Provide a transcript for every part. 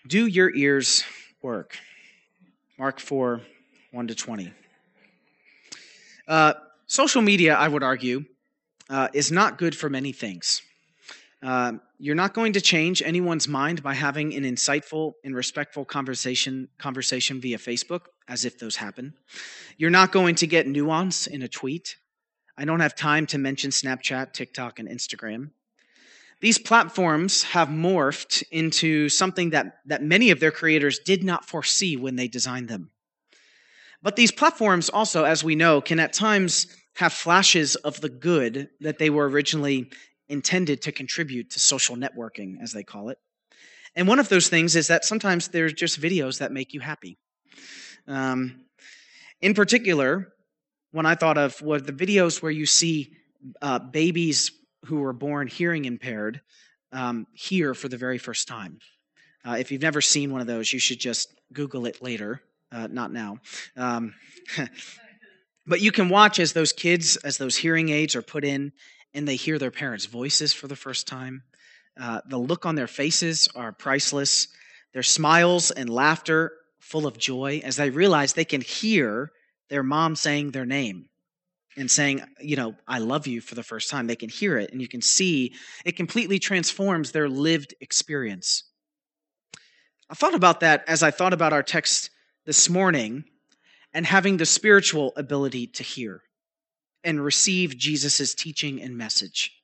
Do your ears work? Mark 4, 1 to 20. Social media, I would argue, is not good for many things. You're not going to change anyone's mind by having an insightful and respectful conversation via Facebook, as if those happen. You're not going to get nuance in a tweet. I don't have time to mention Snapchat, TikTok, and Instagram. These platforms have morphed into something that many of their creators did not foresee when they designed them. But these platforms also, as we know, can at times have flashes of the good that they were originally intended to contribute to social networking, as they call it. And one of those things is that sometimes there's just videos that make you happy. In particular, one I thought of were the videos where you see babies who were born hearing impaired hear for the very first time. If you've never seen one of those, you should just Google it later. Not now. But you can watch as those kids, as those hearing aids are put in, and they hear their parents' voices for the first time. The look on their faces are priceless. Their smiles and laughter full of joy as they realize they can hear their mom saying their name and saying, I love you for the first time. They can hear it, and you can see it completely transforms their lived experience. I thought about that as I thought about our text this morning and having the spiritual ability to hear and receive Jesus' teaching and message.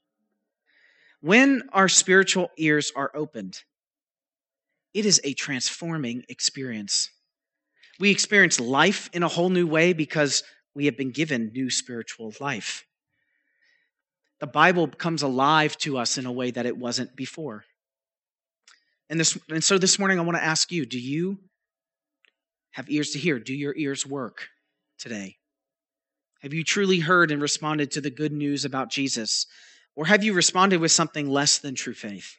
When our spiritual ears are opened, it is a transforming experience. We experience life in a whole new way because we have been given new spiritual life. The Bible comes alive to us in a way that it wasn't before. And so this morning I want to ask you, do you have ears to hear? Do your ears work today? Have you truly heard and responded to the good news about Jesus? Or have you responded with something less than true faith?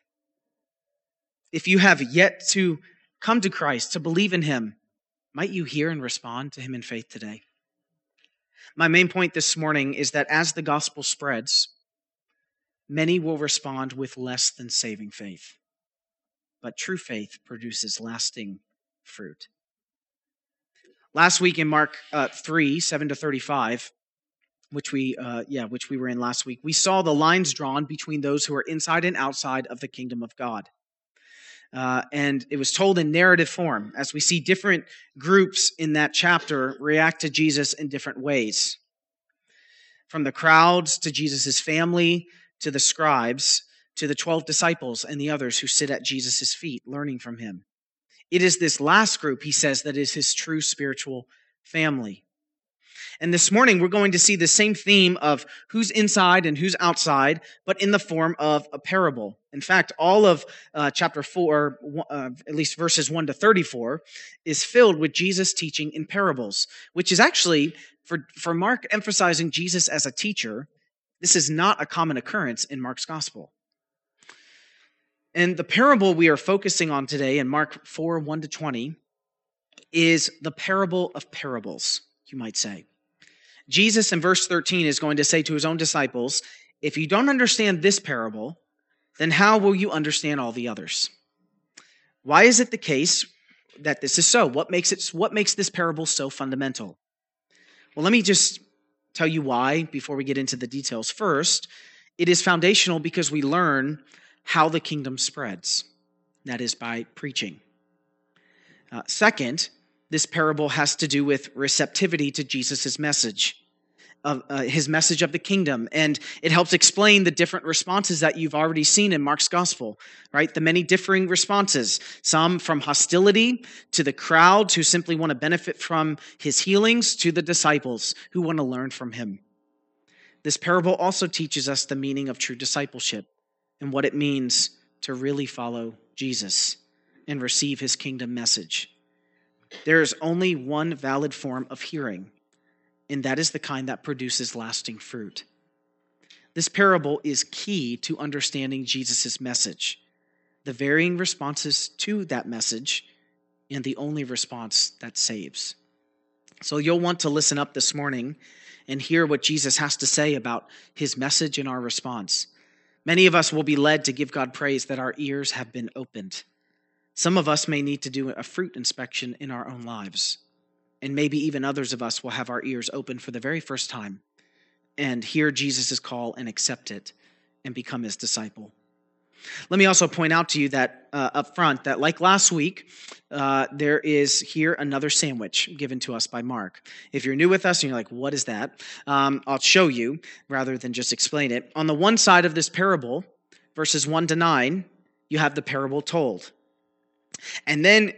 If you have yet to come to Christ, to believe in him, might you hear and respond to him in faith today? My main point this morning is that as the gospel spreads, many will respond with less than saving faith. But true faith produces lasting fruit. Last week in Mark 3, 7 to 35, which we were in last week, we saw the lines drawn between those who are inside and outside of the kingdom of God. And it was told in narrative form as we see different groups in that chapter react to Jesus in different ways. From the crowds to Jesus' family, to the scribes, to the 12 disciples and the others who sit at Jesus' feet learning from him. It is this last group, he says, that is his true spiritual family. And this morning, we're going to see the same theme of who's inside and who's outside, but in the form of a parable. In fact, all of chapter 4, at least verses 1 to 34, is filled with Jesus teaching in parables, which is actually, for Mark emphasizing Jesus as a teacher, this is not a common occurrence in Mark's gospel. And the parable we are focusing on today in Mark 4, 1 to 20 is the parable of parables, you might say. Jesus in verse 13 is going to say to his own disciples, if you don't understand this parable, then how will you understand all the others? Why is it the case that this is so? What makes this parable so fundamental? Well, let me just tell you why before we get into the details. First, it is foundational because we learn how the kingdom spreads. That is by preaching. Second, this parable has to do with receptivity to Jesus' message, his message of the kingdom. And it helps explain the different responses that you've already seen in Mark's gospel, right? The many differing responses, some from hostility to the crowds who simply want to benefit from his healings, to the disciples who want to learn from him. This parable also teaches us the meaning of true discipleship and what it means to really follow Jesus and receive his kingdom message. There is only one valid form of hearing, and that is the kind that produces lasting fruit. This parable is key to understanding Jesus' message, the varying responses to that message, and the only response that saves. So you'll want to listen up this morning and hear what Jesus has to say about his message and our response. Many of us will be led to give God praise that our ears have been opened. Some of us may need to do a fruit inspection in our own lives. And maybe even others of us will have our ears open for the very first time and hear Jesus' call and accept it and become his disciple. Let me also point out to you that up front that like last week, there is here another sandwich given to us by Mark. If you're new with us and you're like, what is that? I'll show you rather than just explain it. On the one side of this parable, verses 1 to 9, you have the parable told. And then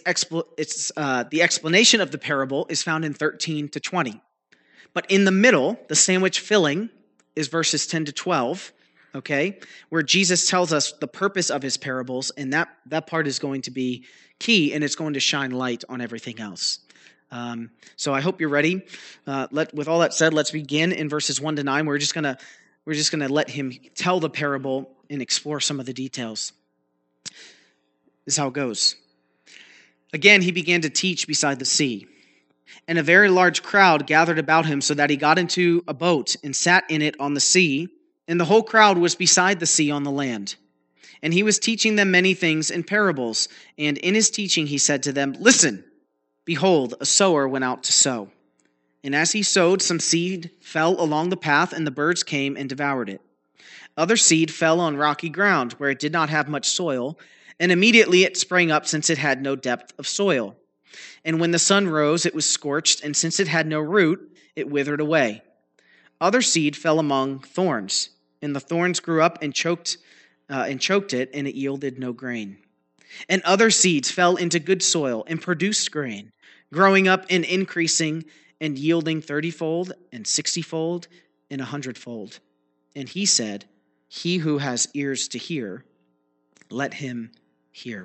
the explanation of the parable is found in 13 to 20. But in the middle, the sandwich filling is verses 10 to 12, okay, where Jesus tells us the purpose of his parables, and that part is going to be key, and it's going to shine light on everything else. So I hope you're ready. With all that said, let's begin in verses 1 to 9. We're just gonna let him tell the parable and explore some of the details. This is how it goes. Again, he began to teach beside the sea, and a very large crowd gathered about him, so that he got into a boat and sat in it on the sea, and the whole crowd was beside the sea on the land. And he was teaching them many things in parables, and in his teaching he said to them, "Listen, behold, a sower went out to sow. And as he sowed, some seed fell along the path, and the birds came and devoured it. Other seed fell on rocky ground, where it did not have much soil, and immediately it sprang up, since it had no depth of soil. And when the sun rose, it was scorched, and since it had no root, it withered away. Other seed fell among thorns, and the thorns grew up and choked it, and it yielded no grain. And other seeds fell into good soil and produced grain, growing up and increasing and yielding 30-fold and 60-fold and 100-fold. And he said, 'He who has ears to hear, let him hear.'"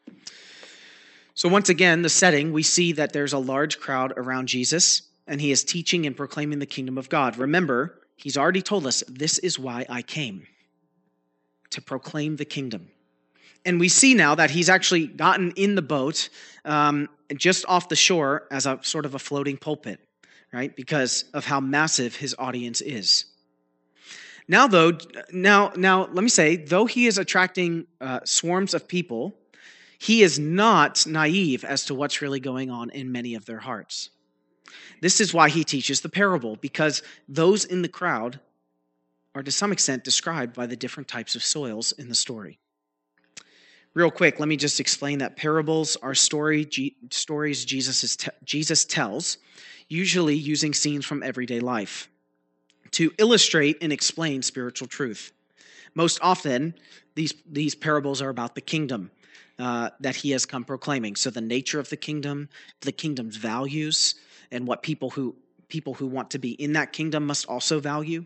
So once again, the setting, we see that there's a large crowd around Jesus, and he is teaching and proclaiming the kingdom of God. Remember, he's already told us, this is why I came, to proclaim the kingdom. And we see now that he's actually gotten in the boat just off the shore as a sort of a floating pulpit, right? Because of how massive his audience is. Now, let me say, though he is attracting swarms of people, he is not naive as to what's really going on in many of their hearts. This is why he teaches the parable, because those in the crowd are to some extent described by the different types of soils in the story. Real quick, let me just explain that parables are stories Jesus tells, usually using scenes from everyday life, to illustrate and explain spiritual truth. Most often, these parables are about the kingdom that he has come proclaiming. So the nature of the kingdom's values, and what people who want to be in that kingdom must also value,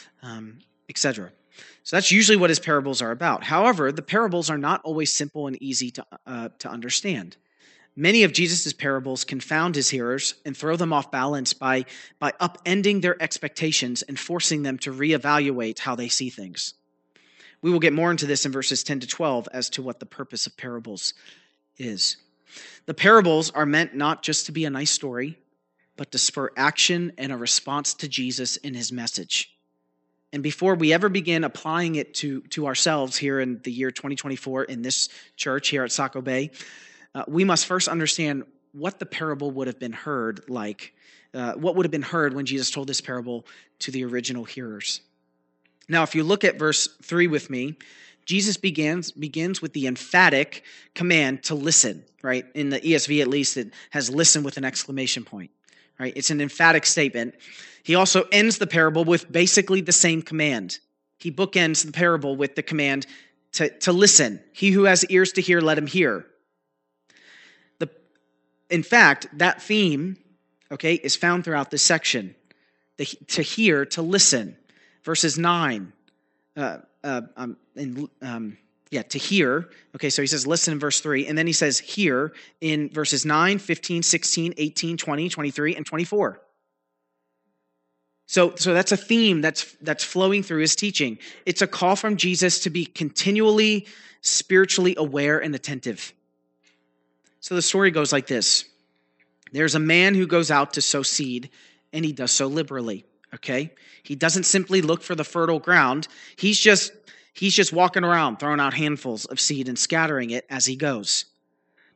etc. So that's usually what his parables are about. However, the parables are not always simple and easy to understand. Many of Jesus' parables confound his hearers and throw them off balance by upending their expectations and forcing them to reevaluate how they see things. We will get more into this in verses 10 to 12 as to what the purpose of parables is. The parables are meant not just to be a nice story, but to spur action and a response to Jesus in his message. And before we ever begin applying it to ourselves here in the year 2024 in this church here at Saco Bay, we must first understand what the parable would have been heard like, what would have been heard when Jesus told this parable to the original hearers. Now, if you look at verse 3 with me, Jesus begins with the emphatic command to listen, right? In the ESV, at least, it has listen with an exclamation point, right? It's an emphatic statement. He also ends the parable with basically the same command. He bookends the parable with the command to listen. He who has ears to hear, let him hear. In fact, that theme, okay, is found throughout this section. To hear, to listen. Verses 9, to hear. Okay, so he says listen in verse 3, and then he says hear in verses 9, 15, 16, 18, 20, 23, and 24. So that's a theme that's flowing through his teaching. It's a call from Jesus to be continually spiritually aware and attentive. So the story goes like this. There's a man who goes out to sow seed, and he does so liberally, okay? He doesn't simply look for the fertile ground. He's just walking around, throwing out handfuls of seed and scattering it as he goes.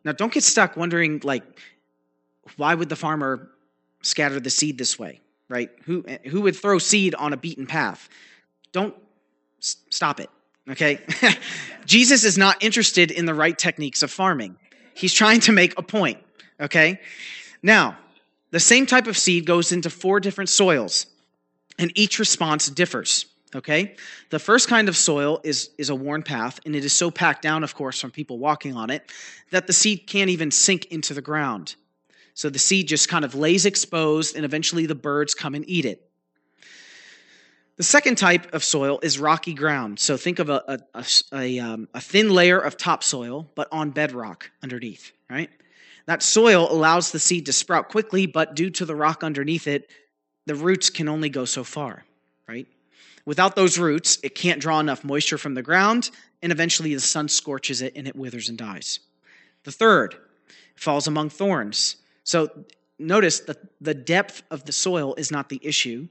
Now, don't get stuck wondering, like, why would the farmer scatter the seed this way, right? Who would throw seed on a beaten path? Don't stop it, okay? Jesus is not interested in the right techniques of farming. He's trying to make a point, okay? Now, the same type of seed goes into 4 different soils, and each response differs, okay? The first kind of soil is a worn path, and it is so packed down, of course, from people walking on it, that the seed can't even sink into the ground. So the seed just kind of lays exposed, and eventually the birds come and eat it. The second type of soil is rocky ground. So think of a thin layer of topsoil, but on bedrock underneath, right? That soil allows the seed to sprout quickly, but due to the rock underneath it, the roots can only go so far, right? Without those roots, it can't draw enough moisture from the ground, and eventually the sun scorches it and it withers and dies. The third falls among thorns. So notice that the depth of the soil is not the issue.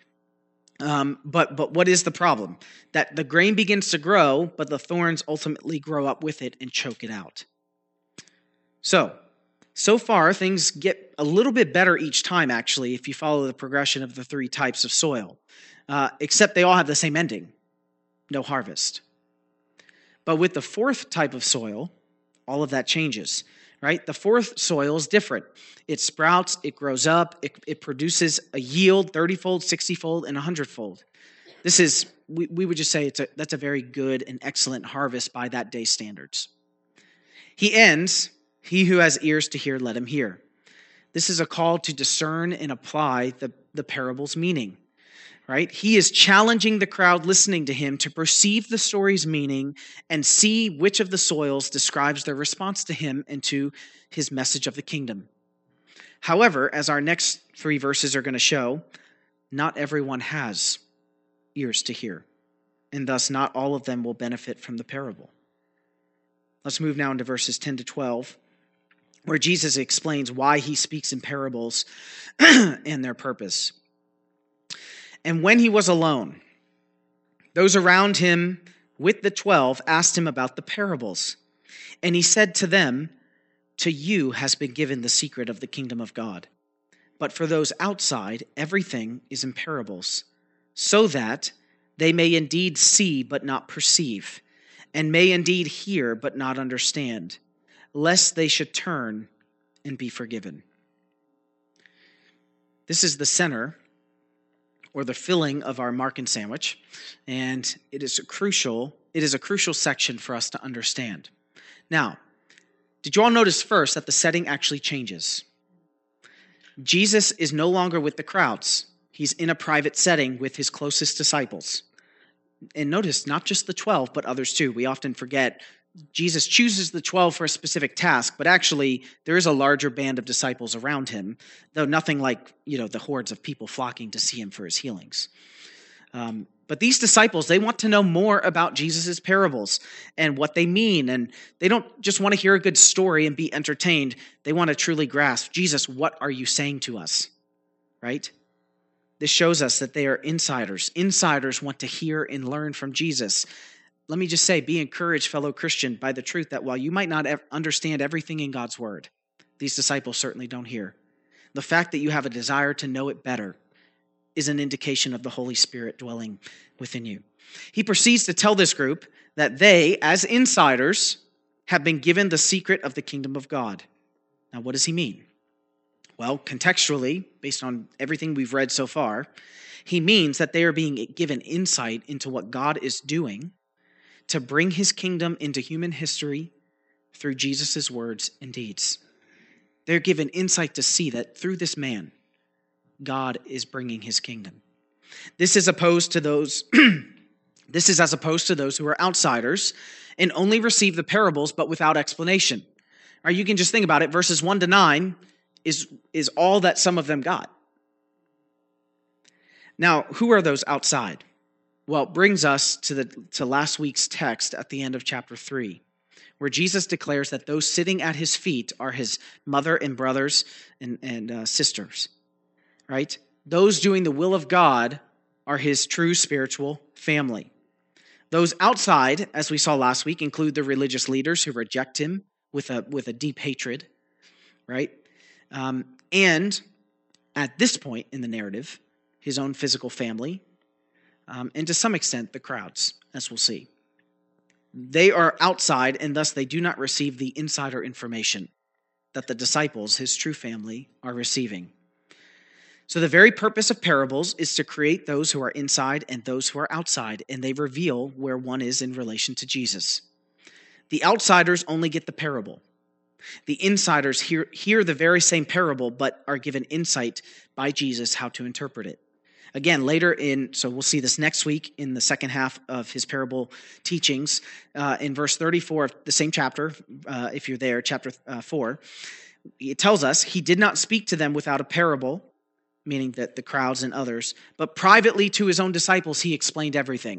But what is the problem? That the grain begins to grow, but the thorns ultimately grow up with it and choke it out. So far, things get a little bit better each time, actually, if you follow the progression of the 3 types of soil, except they all have the same ending, no harvest. But with the 4th type of soil, all of that changes, right? The 4th soil is different. It sprouts, it grows up, it produces a yield 30-fold, 60-fold, and 100-fold. This is, we would just say that's a very good and excellent harvest by that day's standards. He ends, "He who has ears to hear, let him hear." This is a call to discern and apply the parable's meaning, right? He is challenging the crowd listening to him to perceive the story's meaning and see which of the soils describes their response to him and to his message of the kingdom. However, as our next 3 verses are going to show, not everyone has ears to hear, and thus not all of them will benefit from the parable. Let's move now into verses 10 to 12, where Jesus explains why he speaks in parables and their purpose. "And when he was alone, those around him with the 12 asked him about the parables. And he said to them, 'To you has been given the secret of the kingdom of God. But for those outside, everything is in parables, so that they may indeed see but not perceive, and may indeed hear but not understand, lest they should turn and be forgiven.'" This is the center, or the filling, of our Markan sandwich, and it is a crucial section for us to understand. Now, did you all notice first that the setting actually changes? Jesus is no longer with the crowds. He's in a private setting with his closest disciples. And notice, not just the 12, but others too. We often forget Jesus chooses the 12 for a specific task, but actually there is a larger band of disciples around him, though nothing like, the hordes of people flocking to see him for his healings. But these disciples, they want to know more about Jesus' parables and what they mean. And they don't just want to hear a good story and be entertained. They want to truly grasp, Jesus, what are you saying to us? Right? This shows us that they are insiders. Insiders want to hear and learn from Jesus. Let me just say, be encouraged, fellow Christian, by the truth that while you might not understand everything in God's word, these disciples certainly don't hear. The fact that you have a desire to know it better is an indication of the Holy Spirit dwelling within you. He proceeds to tell this group that they, as insiders, have been given the secret of the kingdom of God. Now, what does he mean? Well, contextually, based on everything we've read so far, he means that they are being given insight into what God is doing to bring his kingdom into human history through Jesus' words and deeds. They're given insight to see that through this man, God is bringing his kingdom. This is opposed to those as opposed to those who are outsiders and only receive the parables but without explanation. Or you can just think about it, verses 1 to 9 is all that some of them got. Now, who are those outside? Well, it brings us to last week's text at the end of chapter 3, where Jesus declares that those sitting at his feet are his mother and brothers and sisters, right? Those doing the will of God are his true spiritual family. Those outside, as we saw last week, include the religious leaders who reject him, with a deep hatred, right? And at this point in the narrative, his own physical family, and to some extent the crowds, as we'll see. They are outside, and thus they do not receive the insider information that the disciples, his true family, are receiving. So the very purpose of parables is to create those who are inside and those who are outside, and they reveal where one is in relation to Jesus. The outsiders only get the parable. The insiders hear the very same parable, but are given insight by Jesus how to interpret it. Again, so we'll see this next week in the second half of his parable teachings, in verse 34 of the same chapter, if you're there, chapter 4, it tells us, he did not speak to them without a parable, meaning that the crowds and others, but privately to his own disciples, he explained everything.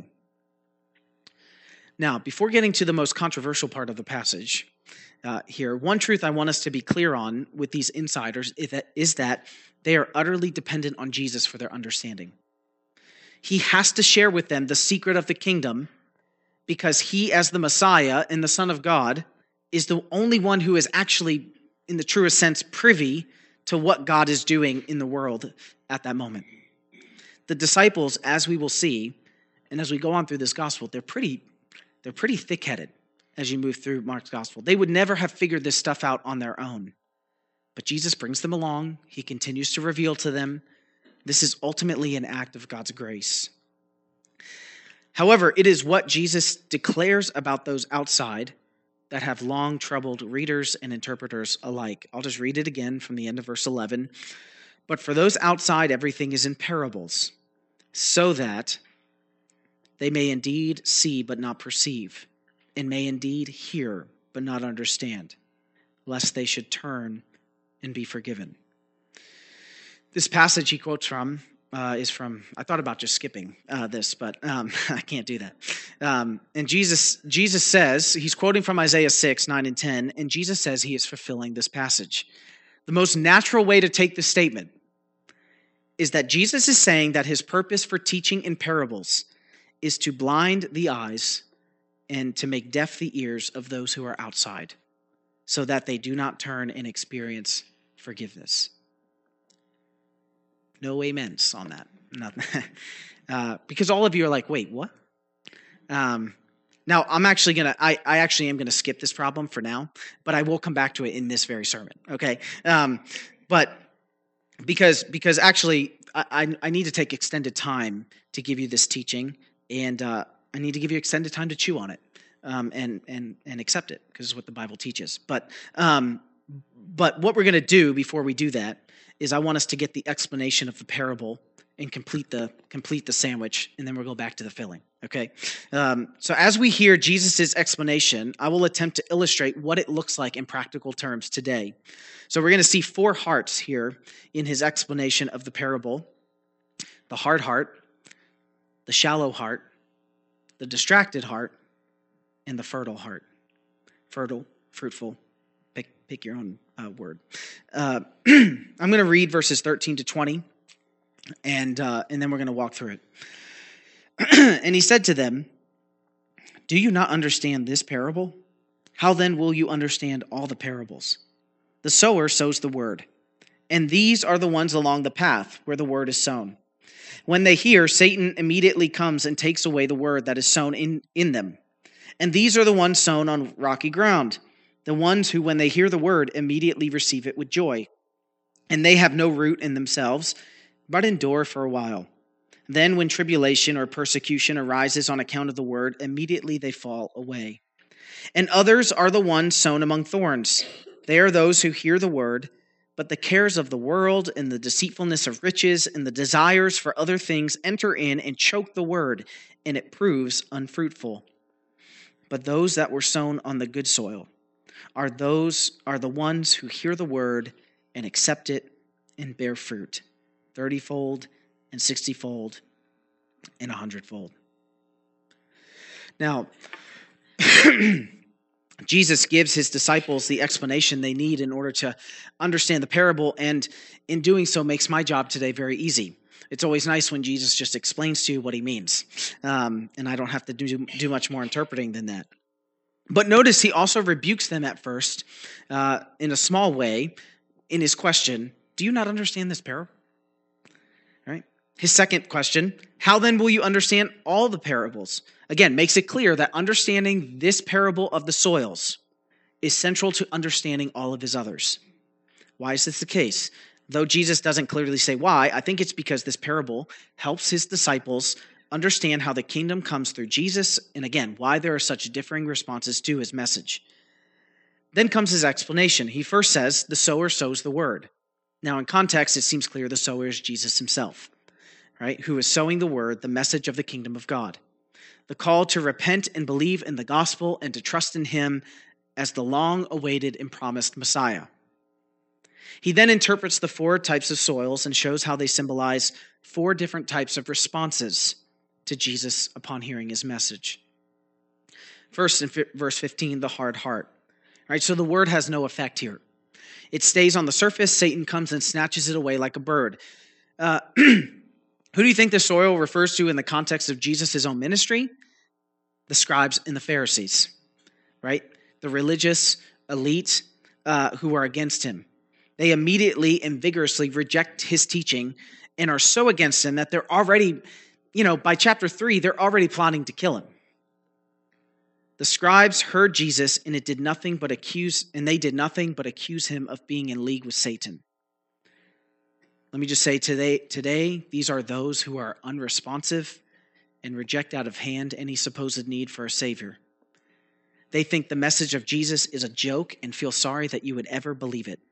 Now, before getting to the most controversial part of the passage here, one truth I want us to be clear on with these insiders is that they are utterly dependent on Jesus for their understanding. He has to share with them the secret of the kingdom because he, as the Messiah and the Son of God, is the only one who is actually, in the truest sense, privy to what God is doing in the world at that moment. The disciples, as we will see, and as we go on through this gospel, they're pretty thick-headed as you move through Mark's gospel. They would never have figured this stuff out on their own. But Jesus brings them along. He continues to reveal to them. This is ultimately an act of God's grace. However, it is what Jesus declares about those outside that have long troubled readers and interpreters alike. I'll just read it again from the end of verse 11. But for those outside, everything is in parables, so that they may indeed see but not perceive, and may indeed hear but not understand, lest they should turn and be forgiven. This passage he quotes from is from, I thought about just skipping this, but I can't do that. And Jesus says, he's quoting from Isaiah 6, 9, and 10, and Jesus says he is fulfilling this passage. The most natural way to take this statement is that Jesus is saying that his purpose for teaching in parables is to blind the eyes and to make deaf the ears of those who are outside, so that they do not turn and experience forgiveness. No amens on that. Because all of you are like, wait, what? Now, I'm actually I actually am going to skip this problem for now, but I will come back to it in this very sermon, okay? But because actually, I need to take extended time to give you this teaching, and I need to give you extended time to chew on it and accept it, because it's what the Bible teaches. But what we're going to do before we do that is I want us to get the explanation of the parable and complete the sandwich, and then we'll go back to the filling, okay? So as we hear Jesus' explanation, I will attempt to illustrate what it looks like in practical terms today. So we're going to see 4 hearts here in his explanation of the parable: the hard heart, the shallow heart, the distracted heart, and the fertile heart. Fertile, fruitful, pick your own word. I'm going to read verses 13 to 20, and then we're going to walk through it. And he said to them, "Do you not understand this parable? How then will you understand all the parables? The sower sows the word, and these are the ones along the path where the word is sown. When they hear, Satan immediately comes and takes away the word that is sown in them. And these are the ones sown on rocky ground, the ones who, when they hear the word, immediately receive it with joy. And they have no root in themselves, but endure for a while. Then when tribulation or persecution arises on account of the word, immediately they fall away. And others are the ones sown among thorns. They are those who hear the word, but the cares of the world and the deceitfulness of riches and the desires for other things enter in and choke the word, and it proves unfruitful. But those that were sown on the good soil are the ones who hear the word and accept it and bear fruit, 30-fold and 60-fold and 100-fold. Now, Jesus gives his disciples the explanation they need in order to understand the parable, and in doing so makes my job today very easy. It's always nice when Jesus just explains to you what he means, and I don't have to do much more interpreting than that. But notice he also rebukes them at first in a small way in his question, do you not understand this parable? Right? His second question, how then will you understand all the parables? Again, makes it clear that understanding this parable of the soils is central to understanding all of his others. Why is this the case? Though Jesus doesn't clearly say why, I think it's because this parable helps his disciples understand how the kingdom comes through Jesus, and again, why there are such differing responses to his message. Then comes his explanation. He first says, the sower sows the word. Now, in context, it seems clear the sower is Jesus himself, right? Who is sowing the word, the message of the kingdom of God. The call to repent and believe in the gospel and to trust in him as the long-awaited and promised Messiah. He then interprets the 4 types of soils and shows how they symbolize 4 different types of responses to Jesus upon hearing his message. First, in verse 15, the hard heart. Right, so the word has no effect here. It stays on the surface. Satan comes and snatches it away like a bird. Who do you think the soil refers to in the context of Jesus' own ministry? The scribes and the Pharisees, right? The religious elite who are against him. They immediately and vigorously reject his teaching and are so against him that they're already, by chapter 3, they're already plotting to kill him. The scribes heard Jesus, and they did nothing but accuse him of being in league with Satan. Let me just say today, these are those who are unresponsive and reject out of hand any supposed need for a savior. They think the message of Jesus is a joke and feel sorry that you would ever believe it.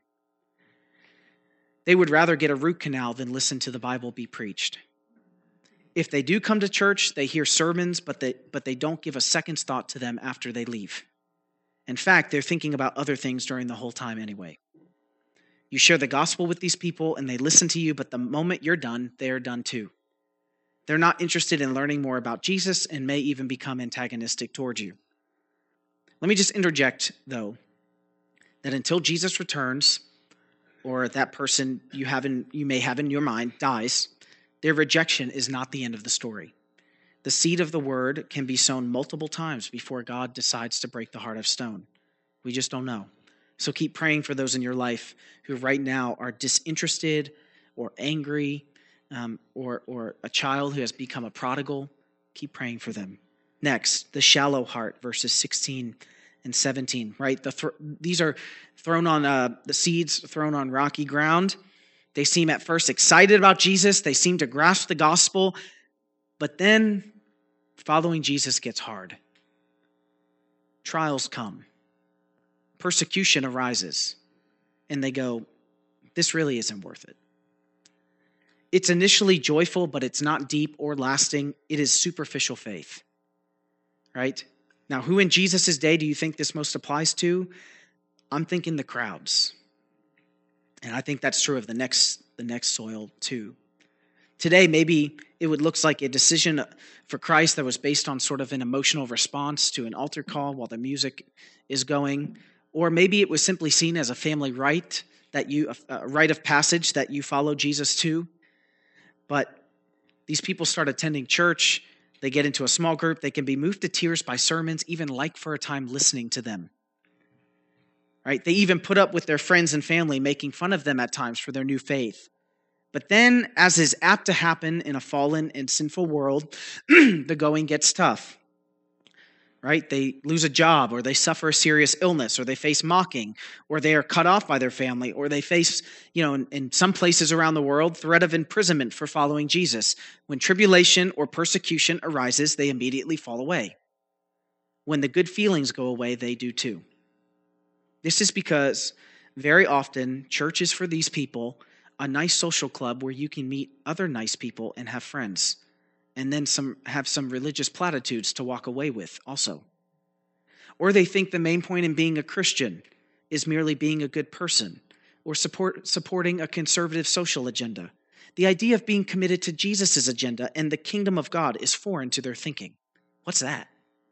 They would rather get a root canal than listen to the Bible be preached. If they do come to church, they hear sermons, but they don't give a second's thought to them after they leave. In fact, they're thinking about other things during the whole time anyway. You share the gospel with these people and they listen to you, but the moment you're done, they're done too. They're not interested in learning more about Jesus and may even become antagonistic towards you. Let me just interject, though, that until Jesus returns, or that person you may have in your mind dies, their rejection is not the end of the story. The seed of the word can be sown multiple times before God decides to break the heart of stone. We just don't know. So keep praying for those in your life who right now are disinterested or angry, or a child who has become a prodigal. Keep praying for them. Next, the shallow heart, verses 16 and 17, right? These are thrown on the seeds thrown on rocky ground. They seem at first excited about Jesus. They seem to grasp the gospel. But then following Jesus gets hard. Trials come. Persecution arises. And they go, this really isn't worth it. It's initially joyful, but it's not deep or lasting. It is superficial faith. Right? Now, who in Jesus' day do you think this most applies to? I'm thinking the crowds. And I think that's true of the next soil too. Today, maybe it looks like a decision for Christ that was based on sort of an emotional response to an altar call while the music is going. Or maybe it was simply seen as a family rite, a rite of passage that you follow Jesus to. But these people start attending church. They get into a small group. They can be moved to tears by sermons, even like for a time listening to them. Right? They even put up with their friends and family making fun of them at times for their new faith. But then, as is apt to happen in a fallen and sinful world, the going gets tough. Right? They lose a job, or they suffer a serious illness, or they face mocking, or they are cut off by their family, or they face, in some places around the world, threat of imprisonment for following Jesus. When tribulation or persecution arises, they immediately fall away. When the good feelings go away, they do too. This is because very often church is for these people a nice social club where you can meet other nice people and have friends, and then have some religious platitudes to walk away with also. Or they think the main point in being a Christian is merely being a good person or supporting a conservative social agenda. The idea of being committed to Jesus' agenda and the kingdom of God is foreign to their thinking. What's that?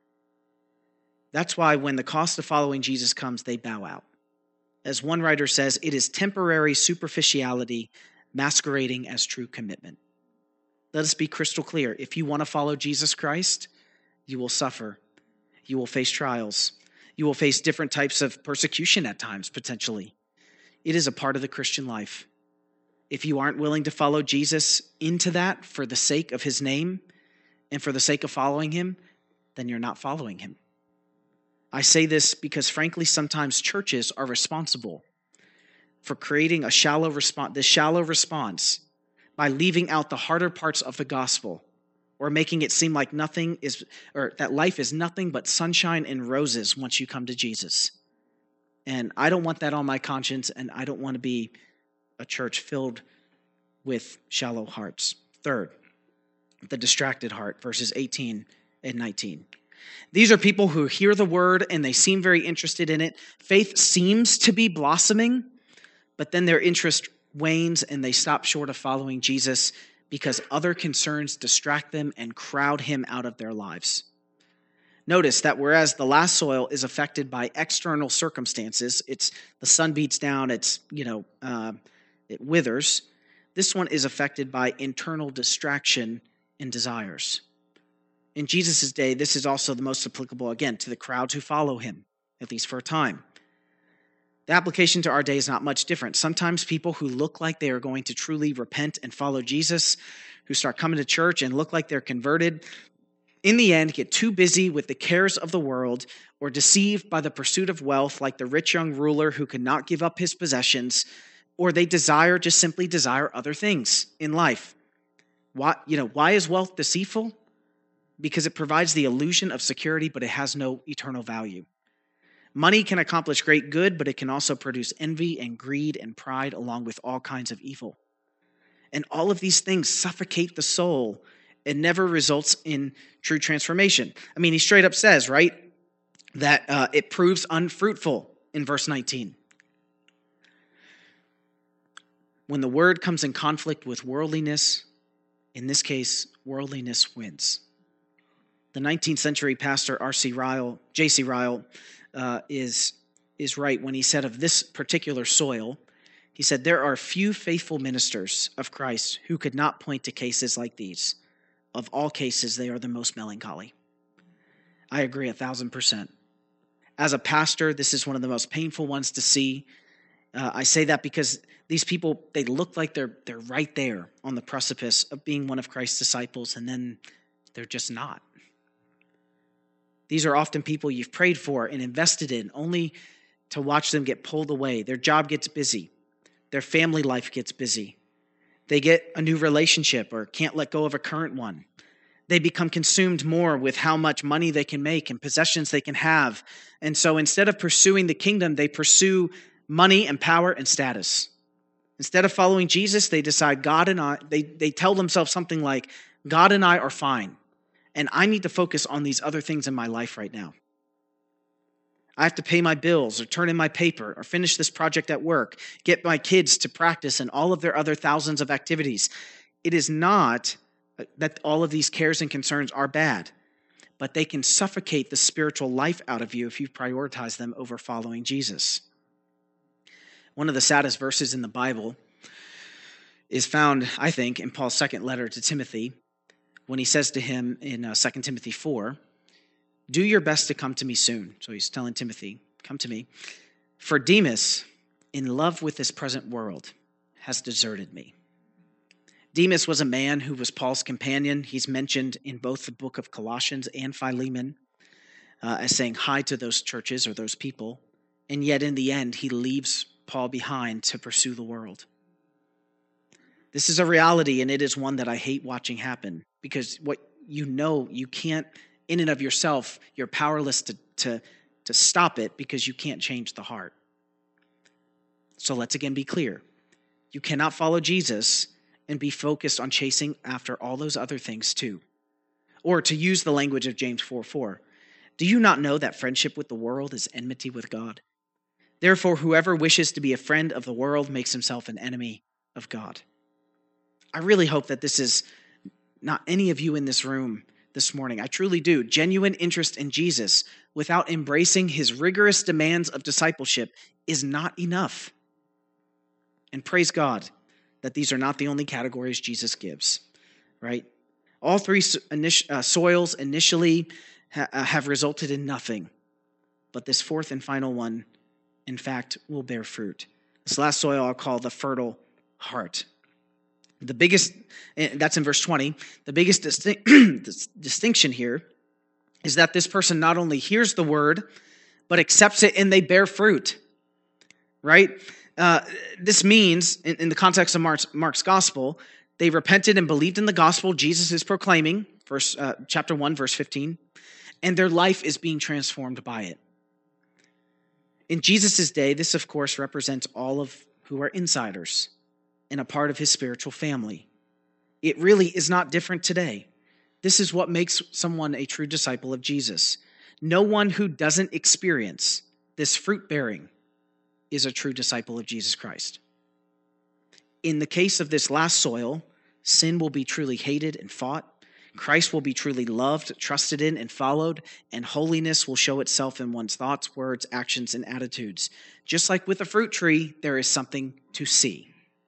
That's why when the cost of following Jesus comes, they bow out. As one writer says, it is temporary superficiality masquerading as true commitment. Let us be crystal clear. If you want to follow Jesus Christ, you will suffer. You will face trials. You will face different types of persecution at times, potentially. It is a part of the Christian life. If you aren't willing to follow Jesus into that for the sake of his name and for the sake of following him, then you're not following him. I say this because, frankly, sometimes churches are responsible for creating this shallow response by leaving out the harder parts of the gospel, or making it seem like that life is nothing but sunshine and roses once you come to Jesus. And I don't want that on my conscience, and I don't want to be a church filled with shallow hearts. Third, the distracted heart, verses 18 and 19. These are people who hear the word and they seem very interested in it. Faith seems to be blossoming, but then their interest wanes and they stop short of following Jesus because other concerns distract them and crowd him out of their lives. Notice that whereas the last soil is affected by external circumstances, the sun beats down, it withers. This one is affected by internal distraction and desires. In Jesus' day, this is also the most applicable, again, to the crowds who follow him, at least for a time. The application to our day is not much different. Sometimes people who look like they are going to truly repent and follow Jesus, who start coming to church and look like they're converted, in the end get too busy with the cares of the world or deceived by the pursuit of wealth like the rich young ruler who could not give up his possessions, or they just simply desire other things in life. Why is wealth deceitful? Because it provides the illusion of security, but it has no eternal value. Money can accomplish great good, but it can also produce envy and greed and pride along with all kinds of evil. And all of these things suffocate the soul and never results in true transformation. I mean, he straight up says, right, that it proves unfruitful in verse 19. When the word comes in conflict with worldliness, in this case, worldliness wins. The 19th century pastor J.C. Ryle, is right when he said of this particular soil, he said, there are few faithful ministers of Christ who could not point to cases like these. Of all cases, they are the most melancholy. I agree 1,000%. As a pastor, this is one of the most painful ones to see. I say that because these people, they look like they're right there on the precipice of being one of Christ's disciples, and then they're just not. These are often people you've prayed for and invested in, only to watch them get pulled away. Their job gets busy. Their family life gets busy. They get a new relationship or can't let go of a current one. They become consumed more with how much money they can make and possessions they can have. And so instead of pursuing the kingdom, they pursue money and power and status. Instead of following Jesus, they decide they tell themselves something like, God and I are fine. And I need to focus on these other things in my life right now. I have to pay my bills or turn in my paper or finish this project at work, get my kids to practice and all of their other thousands of activities. It is not that all of these cares and concerns are bad, but they can suffocate the spiritual life out of you if you prioritize them over following Jesus. One of the saddest verses in the Bible is found, I think, in Paul's second letter to Timothy, when he says to him in 2 Timothy 4, do your best to come to me soon. So he's telling Timothy, come to me. For Demas, in love with this present world, has deserted me. Demas was a man who was Paul's companion. He's mentioned in both the book of Colossians and Philemon as saying hi to those churches or those people. And yet in the end, he leaves Paul behind to pursue the world. This is a reality, and it is one that I hate watching happen, because you can't, in and of yourself, you're powerless to stop it because you can't change the heart. So let's again be clear. You cannot follow Jesus and be focused on chasing after all those other things too. Or to use the language of James 4:4, do you not know that friendship with the world is enmity with God? Therefore, whoever wishes to be a friend of the world makes himself an enemy of God. I really hope that this is not any of you in this room this morning. I truly do. Genuine interest in Jesus without embracing his rigorous demands of discipleship is not enough. And praise God that these are not the only categories Jesus gives, right? All three soils initially have resulted in nothing. but this fourth and final one, in fact, will bear fruit. This last soil I'll call the fertile heart. The biggest, that's in verse 20, the biggest distinction here is that this person not only hears the word, but accepts it and they bear fruit, right? This means, in the context of Mark's gospel, they repented and believed in the gospel Jesus is proclaiming, chapter 1, verse 15, and their life is being transformed by it. In Jesus' day, this, of course, represents all of who are insiders and a part of his spiritual family. It really is not different today. This is what makes someone a true disciple of Jesus. No one who doesn't experience this fruit bearing is a true disciple of Jesus Christ. In the case of this last soil, sin will be truly hated and fought. Christ will be truly loved, trusted in, and followed, and holiness will show itself in one's thoughts, words, actions, and attitudes. Just like with a fruit tree, there is something to see.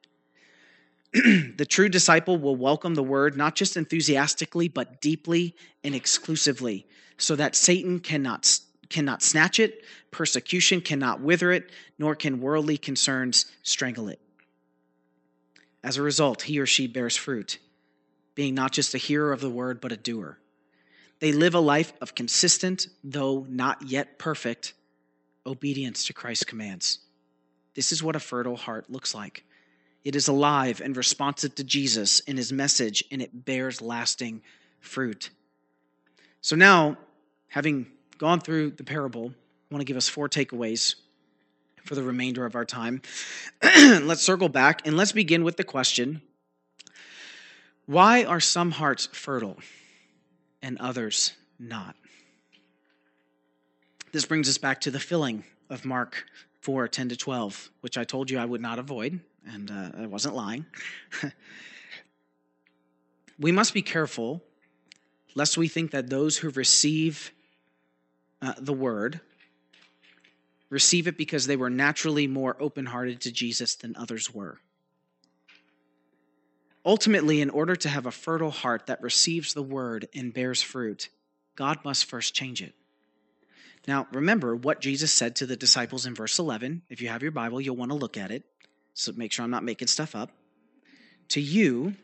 The true disciple will welcome the word not just enthusiastically, but deeply and exclusively, so that Satan cannot snatch it, persecution cannot wither it, nor can worldly concerns strangle it. As a result, he or she bears fruit, being not just a hearer of the word, but a doer. They live a life of consistent, though not yet perfect, obedience to Christ's commands. This is what a fertile heart looks like. It is alive and responsive to Jesus and his message, and it bears lasting fruit. So now, having gone through the parable, I want to give us 4 takeaways for the remainder of our time. Let's circle back and let's begin with the question, why are some hearts fertile and others not? This brings us back to the filling of Mark 4:10-12, which I told you I would not avoid, and I wasn't lying. We must be careful lest we think that those who receive the word receive it because they were naturally more open-hearted to Jesus than others were. Ultimately, in order to have a fertile heart that receives the word and bears fruit, God must first change it. Now, remember what Jesus said to the disciples in verse 11. If you have your Bible, you'll want to look at it. So make sure I'm not making stuff up. To you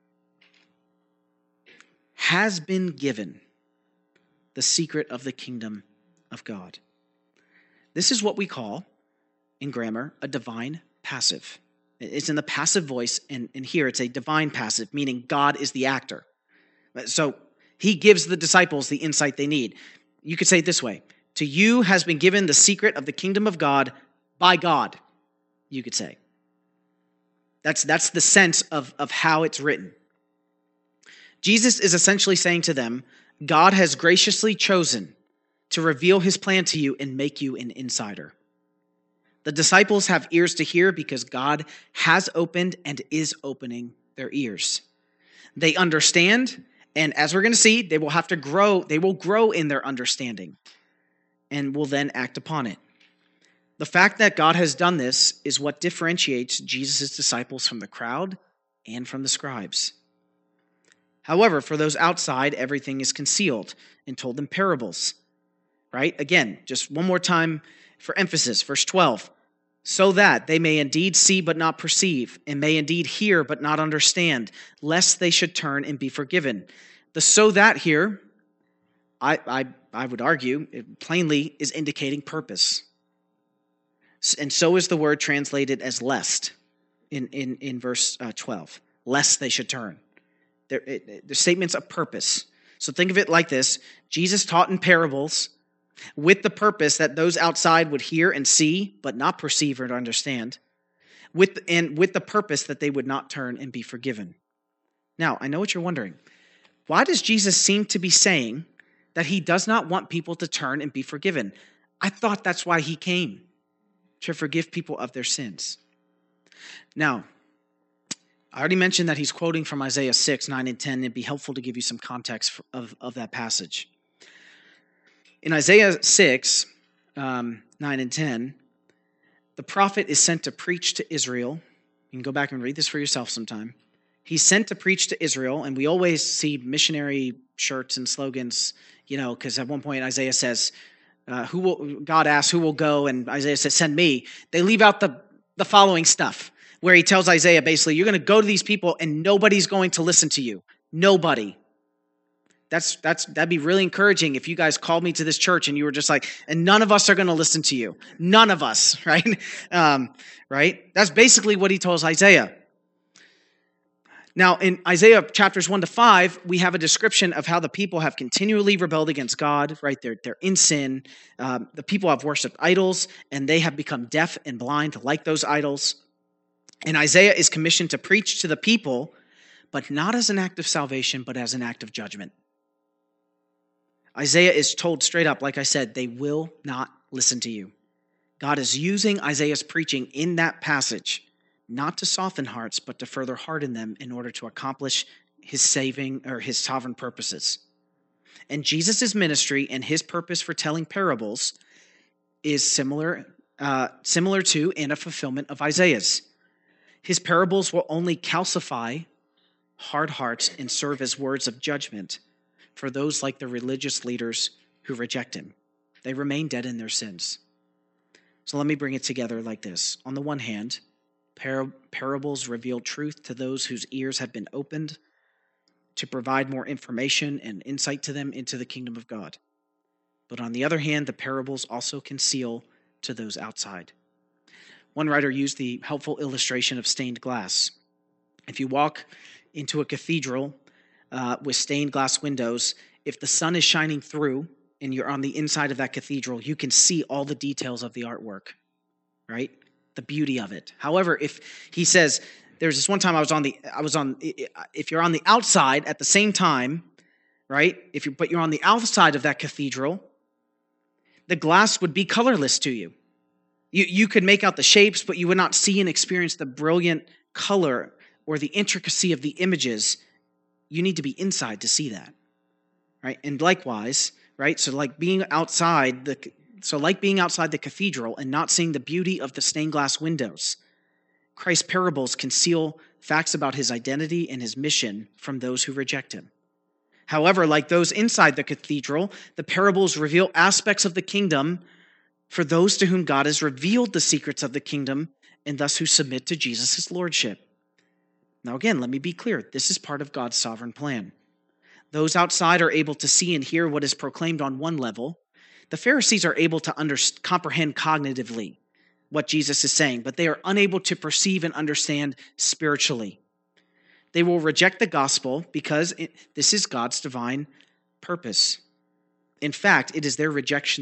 has been given the secret of the kingdom of God. This is what we call, in grammar, a divine passive. It's in the passive voice, and here it's a divine passive, meaning God is the actor. So he gives the disciples the insight they need. You could say it this way. To you has been given the secret of the kingdom of God by God, you could say. That's the sense of how it's written. Jesus is essentially saying to them, God has graciously chosen to reveal his plan to you and make you an insider. The disciples have ears to hear because God has opened and is opening their ears. They understand, and as we're going to see, they will have to grow. They will grow in their understanding and will then act upon it. The fact that God has done this is what differentiates Jesus' disciples from the crowd and from the scribes. However, for those outside, everything is concealed and told in parables. Right? Again, just one more time for emphasis. Verse 12. So that they may indeed see but not perceive, and may indeed hear but not understand, lest they should turn and be forgiven. The so that here, I would argue, it plainly is indicating purpose. And so is the word translated as lest in verse 12. Lest they should turn. The statement's of purpose. So think of it like this. Jesus taught in parables with the purpose that those outside would hear and see, but not perceive or understand, with the purpose that they would not turn and be forgiven. Now, I know what you're wondering. Why does Jesus seem to be saying that he does not want people to turn and be forgiven? I thought that's why he came, to forgive people of their sins. Now, I already mentioned that he's quoting from Isaiah 6, 9, and 10. It'd be helpful to give you some context of that passage. In Isaiah 6, 9 and 10, the prophet is sent to preach to Israel. You can go back and read this for yourself sometime. He's sent to preach to Israel, and we always see missionary shirts and slogans, because at one point Isaiah says, God asks, who will go? And Isaiah says, send me. They leave out the following stuff, where he tells Isaiah, basically, you're going to go to these people and nobody's going to listen to you. Nobody. That'd be really encouraging if you guys called me to this church and you were just like, and none of us are going to listen to you. None of us, right? Right? That's basically what he tells Isaiah. Now, in Isaiah chapters 1-5, we have a description of how the people have continually rebelled against God, right? They're in sin. The people have worshipped idols, and they have become deaf and blind like those idols. And Isaiah is commissioned to preach to the people, but not as an act of salvation, but as an act of judgment. Isaiah is told straight up, like I said, they will not listen to you. God is using Isaiah's preaching in that passage, not to soften hearts, but to further harden them in order to accomplish his saving or his sovereign purposes. And Jesus' ministry and his purpose for telling parables is similar to and a fulfillment of Isaiah's. His parables will only calcify hard hearts and serve as words of judgment for those like the religious leaders who reject him. They remain dead in their sins. So let me bring it together like this. On the one hand, parables reveal truth to those whose ears have been opened to provide more information and insight to them into the kingdom of God. But on the other hand, the parables also conceal to those outside. One writer used the helpful illustration of stained glass. If you walk into a cathedral with stained glass windows, if the sun is shining through and you're on the inside of that cathedral, you can see all the details of the artwork, right? The beauty of it. However, if he says, there's this one time if you're on the outside at the same time, right? But you're on the outside of that cathedral, the glass would be colorless to you. You could make out the shapes, but you would not see and experience the brilliant color or the intricacy of the images. You need to be inside to see that, right? And likewise, right? So like being outside the cathedral and not seeing the beauty of the stained glass windows, Christ's parables conceal facts about his identity and his mission from those who reject him. However, like those inside the cathedral, the parables reveal aspects of the kingdom for those to whom God has revealed the secrets of the kingdom and thus who submit to Jesus' lordship. Now again, let me be clear. This is part of God's sovereign plan. Those outside are able to see and hear what is proclaimed on one level. The Pharisees are able to comprehend cognitively what Jesus is saying, but they are unable to perceive and understand spiritually. They will reject the gospel because this is God's divine purpose. In fact, it is their rejection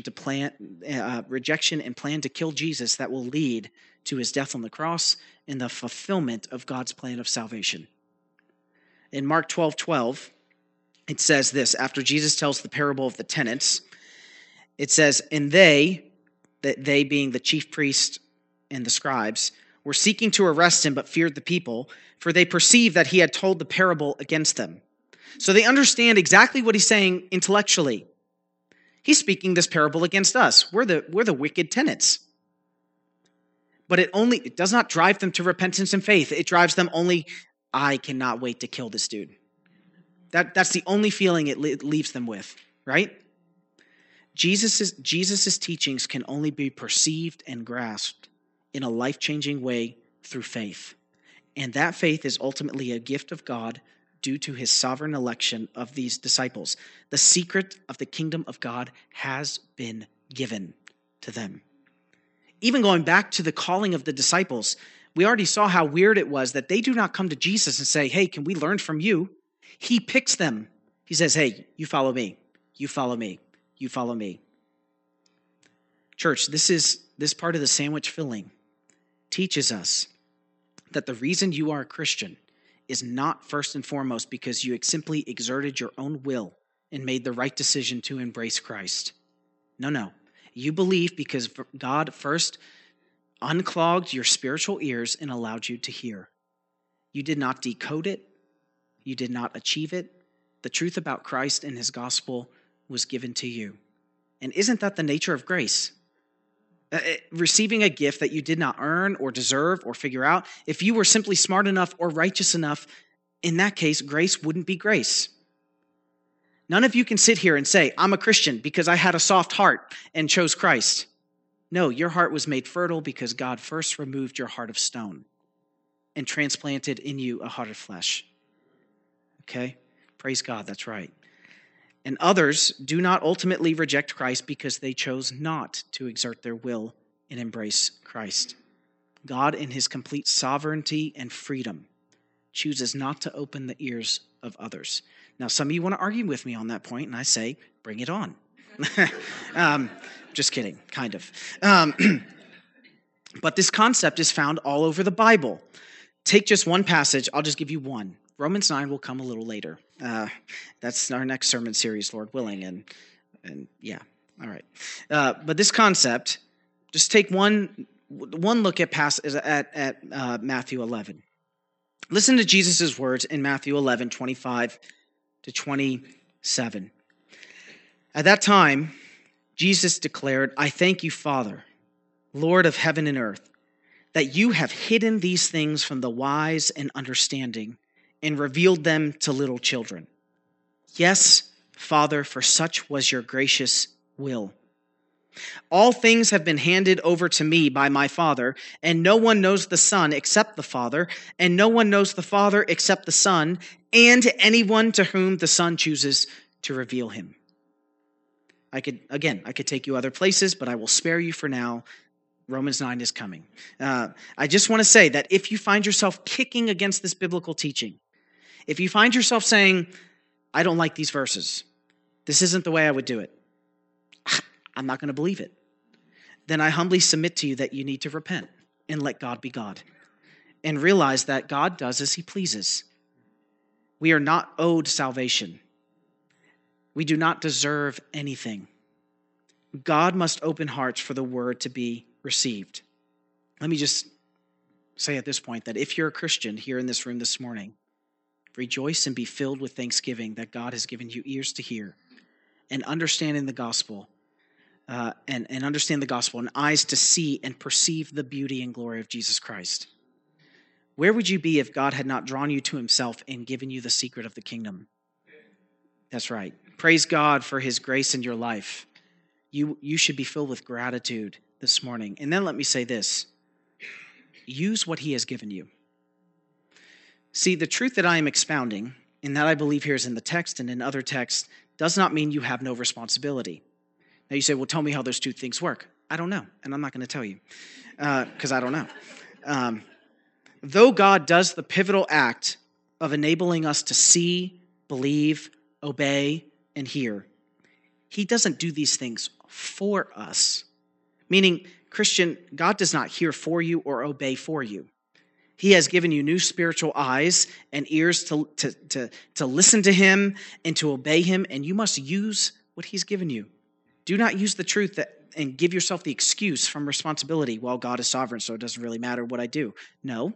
and plan to kill Jesus that will lead to his death on the cross and the fulfillment of God's plan of salvation. In Mark 12:12, it says this, after Jesus tells the parable of the tenants, it says, and they being the chief priests and the scribes, were seeking to arrest him but feared the people, for they perceived that he had told the parable against them. So they understand exactly what he's saying intellectually. He's speaking this parable against us. We're the wicked tenants. But it does not drive them to repentance and faith. It drives them only, I cannot wait to kill this dude. That's the only feeling it leaves them with, right? Jesus' teachings can only be perceived and grasped in a life-changing way through faith. And that faith is ultimately a gift of God due to his sovereign election of these disciples. The secret of the kingdom of God has been given to them. Even going back to the calling of the disciples, we already saw how weird it was that they do not come to Jesus and say, hey, can we learn from you? He picks them. He says, hey, you follow me. You follow me. You follow me. Church, this part of the sandwich filling teaches us that the reason you are a Christian is not first and foremost because you simply exerted your own will and made the right decision to embrace Christ. No. You believe because God first unclogged your spiritual ears and allowed you to hear. You did not decode it. You did not achieve it. The truth about Christ and his gospel was given to you. And isn't that the nature of grace? Receiving a gift that you did not earn or deserve or figure out. If you were simply smart enough or righteous enough, in that case, grace wouldn't be grace. None of you can sit here and say, I'm a Christian because I had a soft heart and chose Christ. No, your heart was made fertile because God first removed your heart of stone and transplanted in you a heart of flesh. Okay? Praise God, that's right. And others do not ultimately reject Christ because they chose not to exert their will and embrace Christ. God, in his complete sovereignty and freedom, chooses not to open the ears of others. Now, some of you want to argue with me on that point, and I say, bring it on. Just kidding, kind of. But this concept is found all over the Bible. Take just one passage. I'll just give you one. Romans 9 will come a little later. That's our next sermon series, Lord willing. And yeah, all right. But this concept, just take one look at Matthew 11. Listen to Jesus' words in Matthew 11, 25 to 27. At that time, Jesus declared, I thank you, Father, Lord of heaven and earth, that you have hidden these things from the wise and understanding and revealed them to little children. Yes, Father, for such was your gracious will. All things have been handed over to me by my Father, and no one knows the Son except the Father, and no one knows the Father except the Son, and anyone to whom the Son chooses to reveal him. I could take you other places, but I will spare you for now. Romans 9 is coming. I just want to say that if you find yourself kicking against this biblical teaching, if you find yourself saying, I don't like these verses, this isn't the way I would do it, I'm not going to believe it, then I humbly submit to you that you need to repent and let God be God and realize that God does as he pleases. We are not owed salvation. We do not deserve anything. God must open hearts for the word to be received. Let me just say at this point that if you're a Christian here in this room this morning, rejoice and be filled with thanksgiving that God has given you ears to hear and understanding the gospel. And understand the gospel and eyes to see and perceive the beauty and glory of Jesus Christ. Where would you be if God had not drawn you to himself and given you the secret of the kingdom? That's right. Praise God for his grace in your life. You should be filled with gratitude this morning. And then let me say this. Use what he has given you. See, the truth that I am expounding, and that I believe here is in the text and in other texts, does not mean you have no responsibility. Now you say, well, tell me how those two things work. I don't know, and I'm not going to tell you because I don't know. Though God does the pivotal act of enabling us to see, believe, obey, and hear, he doesn't do these things for us. Meaning, Christian, God does not hear for you or obey for you. He has given you new spiritual eyes and ears to listen to him and to obey him, and you must use what he's given you. Do not use the truth and give yourself the excuse from responsibility. Well, God is sovereign, so it doesn't really matter what I do. No.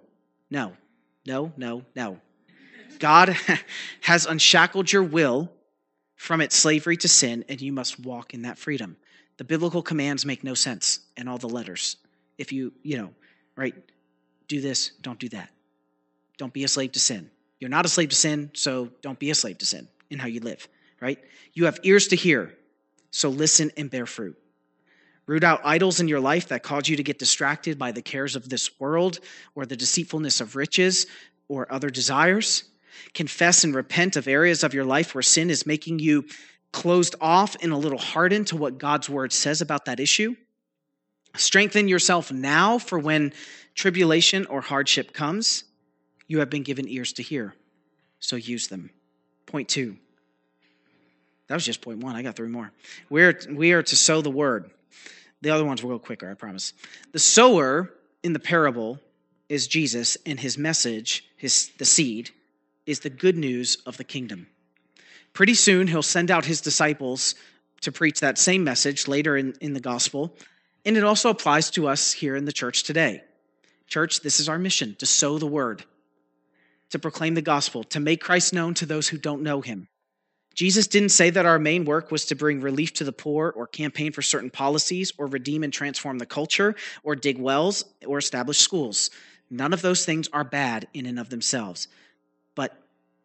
God has unshackled your will from its slavery to sin, and you must walk in that freedom. The biblical commands make no sense in all the letters. If you right, do this, don't do that. Don't be a slave to sin. You're not a slave to sin, so don't be a slave to sin in how you live, right? You have ears to hear. So listen and bear fruit. Root out idols in your life that cause you to get distracted by the cares of this world or the deceitfulness of riches or other desires. Confess and repent of areas of your life where sin is making you closed off and a little hardened to what God's word says about that issue. Strengthen yourself now for when tribulation or hardship comes. You have been given ears to hear, so use them. Point 2. That was just point 1. I got 3 more. We are to sow the word. The other ones will go quicker, I promise. The sower in the parable is Jesus, and his message, the seed, is the good news of the kingdom. Pretty soon, he'll send out his disciples to preach that same message later in the gospel, and it also applies to us here in the church today. Church, this is our mission, to sow the word, to proclaim the gospel, to make Christ known to those who don't know him. Jesus didn't say that our main work was to bring relief to the poor or campaign for certain policies or redeem and transform the culture or dig wells or establish schools. None of those things are bad in and of themselves. But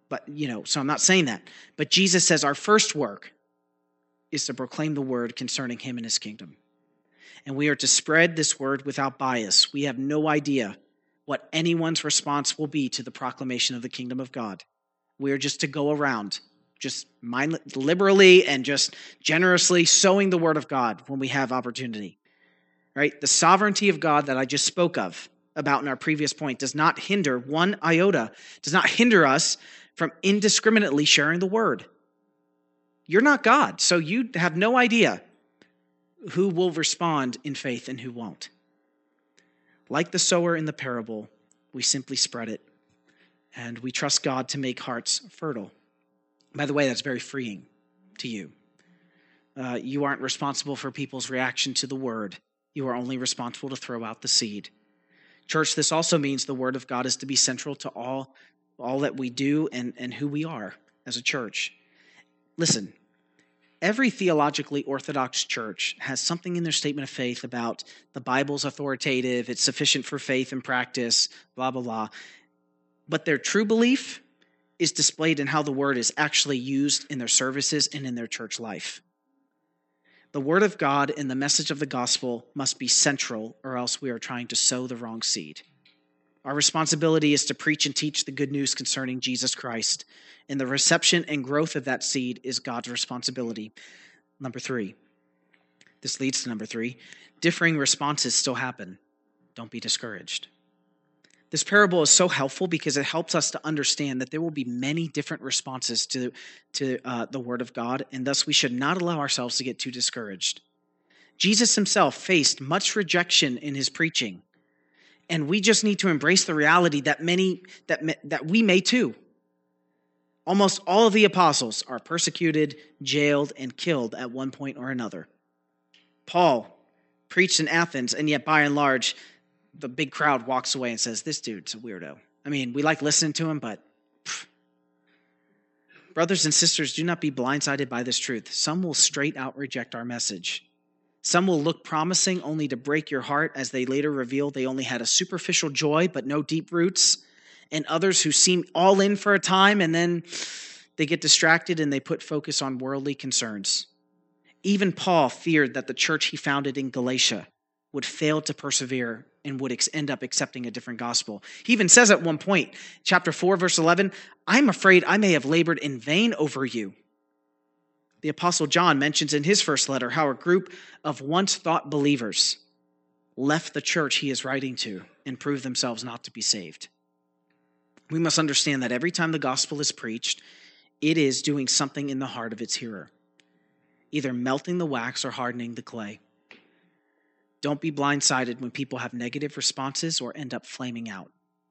But, so I'm not saying that. But Jesus says our first work is to proclaim the word concerning him and his kingdom. And we are to spread this word without bias. We have no idea what anyone's response will be to the proclamation of the kingdom of God. We are just to go around, just liberally and just generously sowing the word of God when we have opportunity. Right? The sovereignty of God that I just spoke of about in our previous point does not hinder one iota, does not hinder us from indiscriminately sharing the word. You're not God, so you have no idea who will respond in faith and who won't. Like the sower in the parable, we simply spread it, and we trust God to make hearts fertile. By the way, that's very freeing to you. You aren't responsible for people's reaction to the word. You are only responsible to throw out the seed. Church, this also means the word of God is to be central to all that we do and who we are as a church. Listen, every theologically orthodox church has something in their statement of faith about the Bible's authoritative, it's sufficient for faith and practice, blah, blah, blah. But their true belief is displayed in how the word is actually used in their services and in their church life. The word of God and the message of the gospel must be central, or else we are trying to sow the wrong seed. Our responsibility is to preach and teach the good news concerning Jesus Christ, and the reception and growth of that seed is God's responsibility. Number 3. This leads to number 3. Differing responses still happen. Don't be discouraged. This parable is so helpful because it helps us to understand that there will be many different responses to the word of God, and thus we should not allow ourselves to get too discouraged. Jesus himself faced much rejection in his preaching, and we just need to embrace the reality that we may too. Almost all of the apostles are persecuted, jailed, and killed at one point or another. Paul preached in Athens, and yet by and large, the big crowd walks away and says, this dude's a weirdo. I mean, we like listening to him, but brothers and sisters, do not be blindsided by this truth. Some will straight out reject our message. Some will look promising only to break your heart, as they later reveal they only had a superficial joy but no deep roots. And others who seem all in for a time and then they get distracted and they put focus on worldly concerns. Even Paul feared that the church he founded in Galatia would fail to persevere and would end up accepting a different gospel. He even says at one point, chapter 4, verse 11, I'm afraid I may have labored in vain over you. The Apostle John mentions in his first letter how a group of once thought believers left the church he is writing to and proved themselves not to be saved. We must understand that every time the gospel is preached, it is doing something in the heart of its hearer, either melting the wax or hardening the clay. Don't be blindsided when people have negative responses or end up flaming out.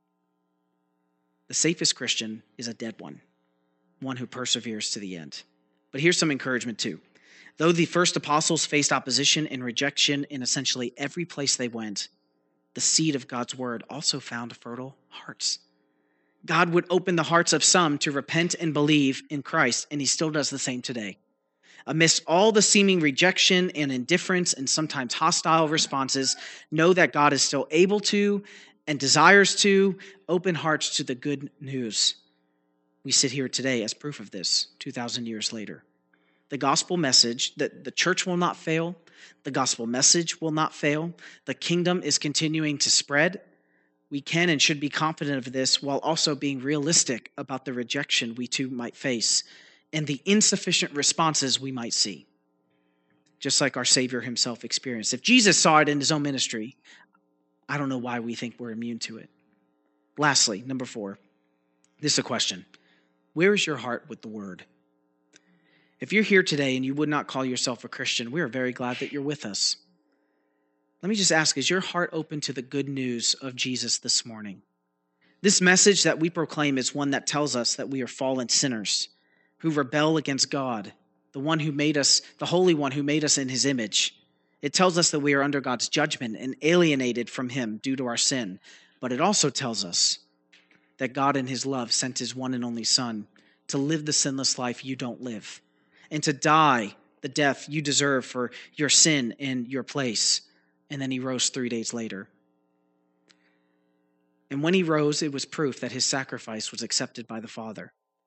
The safest Christian is a dead one who perseveres to the end. But here's some encouragement too. Though the first apostles faced opposition and rejection in essentially every place they went, the seed of God's word also found fertile hearts. God would open the hearts of some to repent and believe in Christ, and he still does the same today. Amidst all the seeming rejection and indifference and sometimes hostile responses, know that God is still able to and desires to open hearts to the good news. We sit here today as proof of this, 2,000 years later. The gospel message, that the church will not fail, the gospel message will not fail, the kingdom is continuing to spread. We can and should be confident of this while also being realistic about the rejection we too might face and the insufficient responses we might see, just like our Savior himself experienced. If Jesus saw it in his own ministry, I don't know why we think we're immune to it. Lastly, number 4, this is a question. Where is your heart with the word? If you're here today and you would not call yourself a Christian, we are very glad that you're with us. Let me just ask, is your heart open to the good news of Jesus this morning? This message that we proclaim is one that tells us that we are fallen sinners who rebel against God, the one who made us, the Holy One who made us in his image. It tells us that we are under God's judgment and alienated from him due to our sin. But it also tells us that God in his love sent his one and only Son to live the sinless life you don't live and to die the death you deserve for your sin in your place. And then he rose 3 days later. And when he rose, it was proof that his sacrifice was accepted by the Father.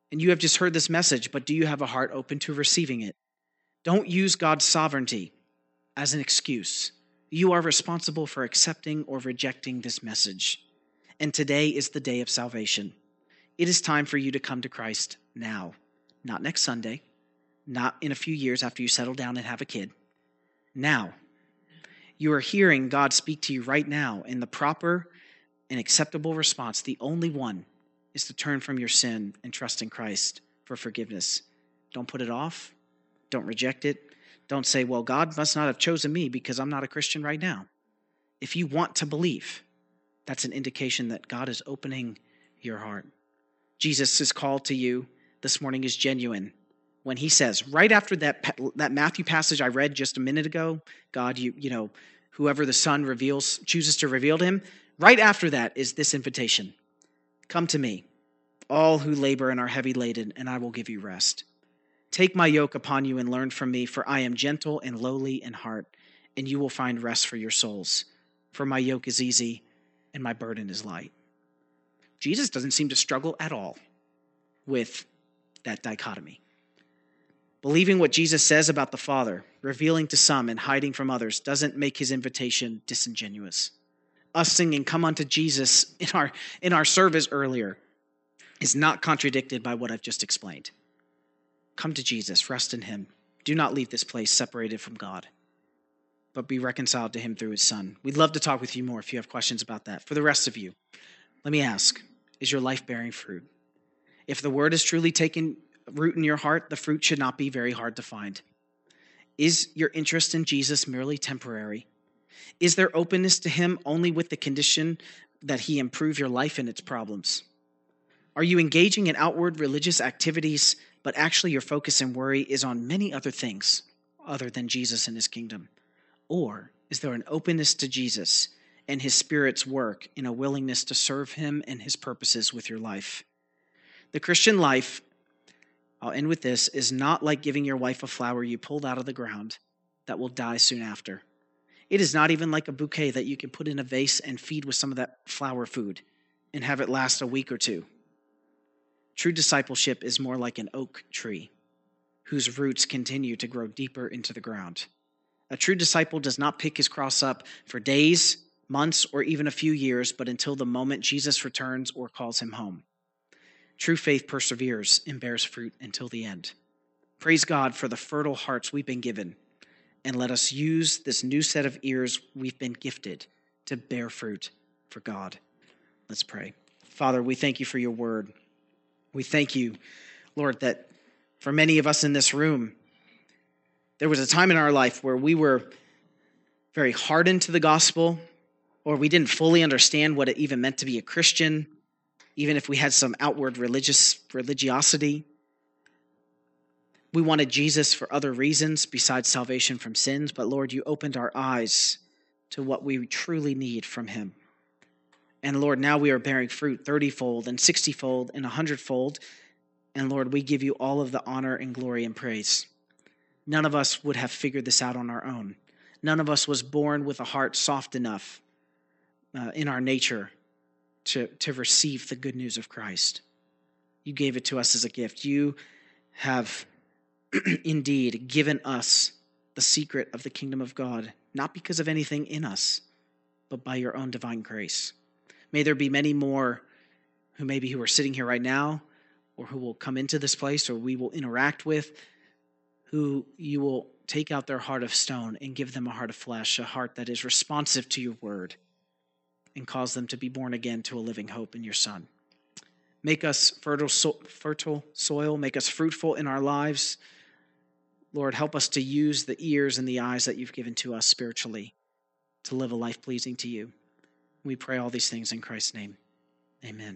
And you have just heard this message, but do you have a heart open to receiving it? Don't use God's sovereignty as an excuse. You are responsible for accepting or rejecting this message. And today is the day of salvation. It is time for you to come to Christ now, not next Sunday, not in a few years after you settle down and have a kid. Now, you are hearing God speak to you right now, and the proper and acceptable response, the only one, is to turn from your sin and trust in Christ for forgiveness. Don't put it off. Don't reject it. Don't say, well, God must not have chosen me because I'm not a Christian right now. If you want to believe, that's an indication that God is opening your heart. Jesus' call to you this morning is genuine. When he says, right after that Matthew passage I read just a minute ago, God, whoever the Son chooses to reveal to him, right after that is this invitation. Come to me, all who labor and are heavy laden, and I will give you rest. Take my yoke upon you and learn from me, for I am gentle and lowly in heart, and you will find rest for your souls. For my yoke is easy and my burden is light. Jesus doesn't seem to struggle at all with that dichotomy. Believing what Jesus says about the Father, revealing to some and hiding from others, doesn't make his invitation disingenuous. Us singing "Come unto Jesus" in our service earlier is not contradicted by what I've just explained. Come to Jesus, rest in him. Do not leave this place separated from God, but be reconciled to him through his Son. We'd love to talk with you more if you have questions about that. For the rest of you, let me ask, is your life bearing fruit? If the word is truly taking root in your heart, the fruit should not be very hard to find. Is your interest in Jesus merely temporary? Is there openness to him only with the condition that he improve your life and its problems? Are you engaging in outward religious activities, but actually your focus and worry is on many other things other than Jesus and his kingdom? Or is there an openness to Jesus and his Spirit's work in a willingness to serve him and his purposes with your life? The Christian life, I'll end with this, is not like giving your wife a flower you pulled out of the ground that will die soon after. It is not even like a bouquet that you can put in a vase and feed with some of that flower food and have it last a week or two. True discipleship is more like an oak tree whose roots continue to grow deeper into the ground. A true disciple does not pick his cross up for days, months, or even a few years, but until the moment Jesus returns or calls him home. True faith perseveres and bears fruit until the end. Praise God for the fertile hearts we've been given, and let us use this new set of ears we've been gifted to bear fruit for God. Let's pray. Father, we thank you for your word. We thank you, Lord, that for many of us in this room, there was a time in our life where we were very hardened to the gospel, or we didn't fully understand what it even meant to be a Christian, even if we had some outward religiosity. We wanted Jesus for other reasons besides salvation from sins, but Lord, you opened our eyes to what we truly need from him. And Lord, now we are bearing fruit 30-fold and 60-fold and 100-fold. And Lord, we give you all of the honor and glory and praise. None of us would have figured this out on our own. None of us was born with a heart soft enough in our nature to receive the good news of Christ. You gave it to us as a gift. You have indeed given us the secret of the kingdom of God, not because of anything in us, but by your own divine grace. May there be many more who are sitting here right now, or who will come into this place, or we will interact with, who you will take out their heart of stone and give them a heart of flesh, a heart that is responsive to your word, and cause them to be born again to a living hope in your Son. Make us fertile soil, make us fruitful in our lives. Lord, help us to use the ears and the eyes that you've given to us spiritually to live a life pleasing to you. We pray all these things in Christ's name. Amen.